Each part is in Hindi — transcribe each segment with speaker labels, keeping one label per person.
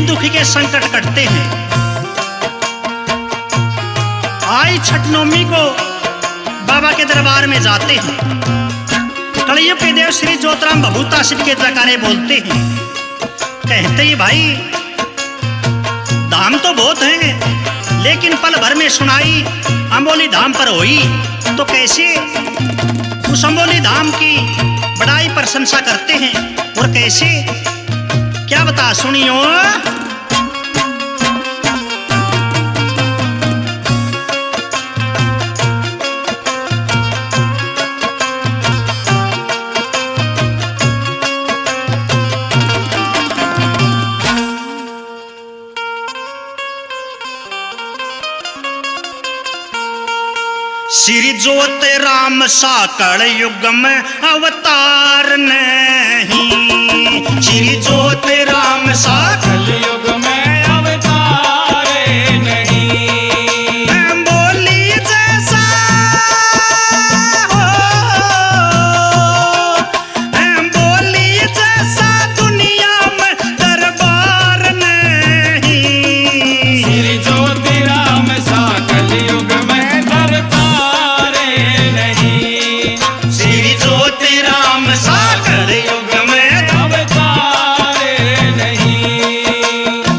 Speaker 1: दुखी के संकट कटते हैं। आई छठ नवमी को बाबा के दरबार में जाते हैं। कलयुग के देव श्री ज्योतिराम भभूता शिव के जयकारे बोलते हैं। कहते ही भाई धाम तो बहुत हैं, लेकिन पल भर में सुनाई अंबोली धाम पर हुई तो कैसे उस अंबोली धाम की बड़ाई प्रशंसा करते हैं और कैसे, क्या बता सुनियो। श्री ज्योतिराम सा कलयुग में अवतार नहीं, श्री ज्योतिराम सा
Speaker 2: कलयुग में अवतार नहीं।
Speaker 1: अंबोली जैसा हो, अंबोली जैसा दुनिया में दरबार नहीं,
Speaker 2: श्री ज्योतिराम सा कलयुग में
Speaker 1: ज्योतिराम सा कलयुग में
Speaker 2: अवतार नहीं।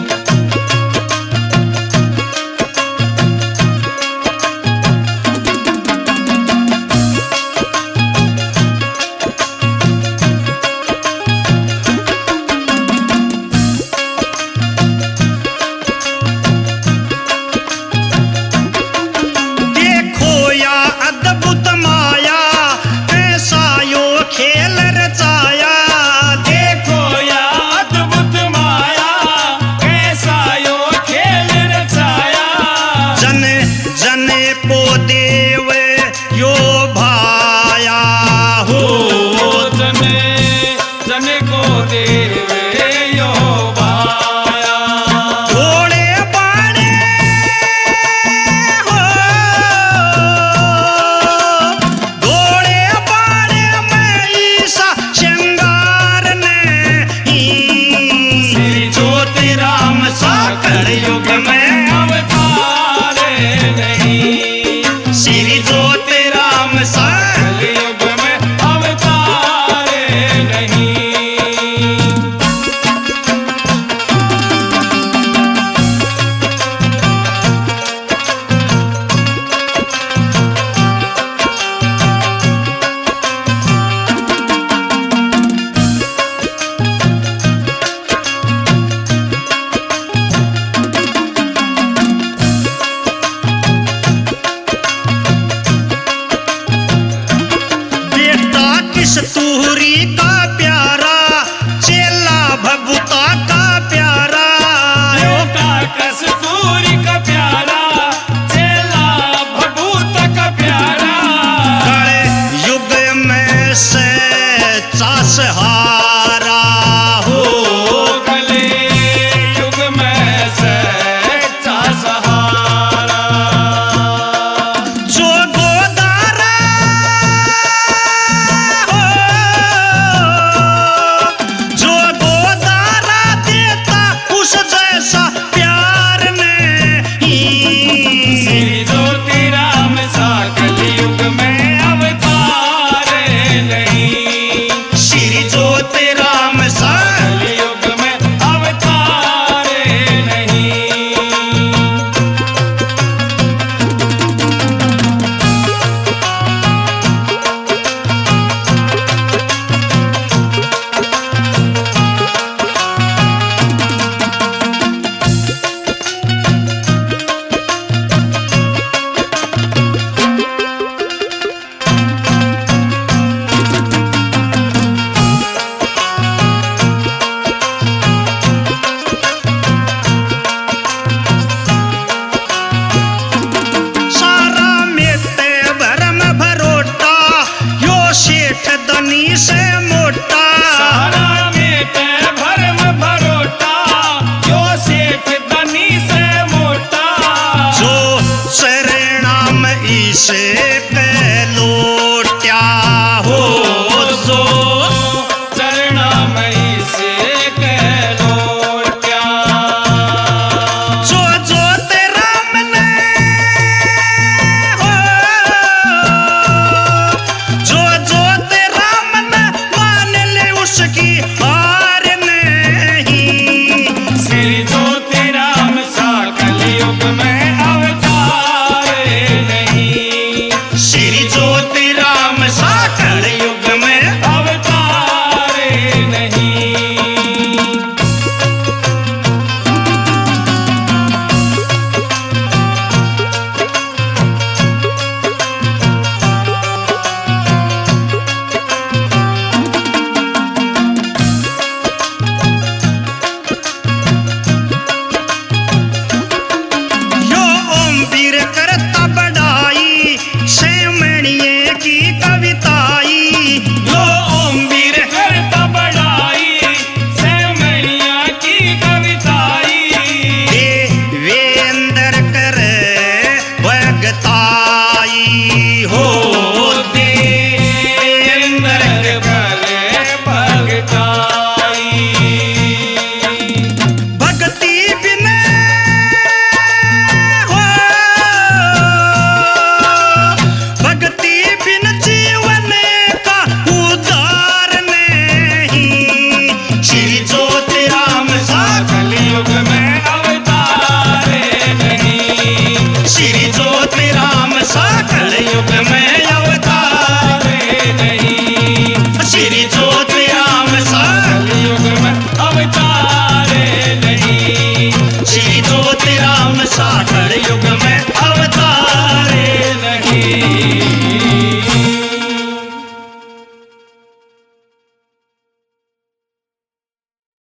Speaker 1: राम सा कलयुग में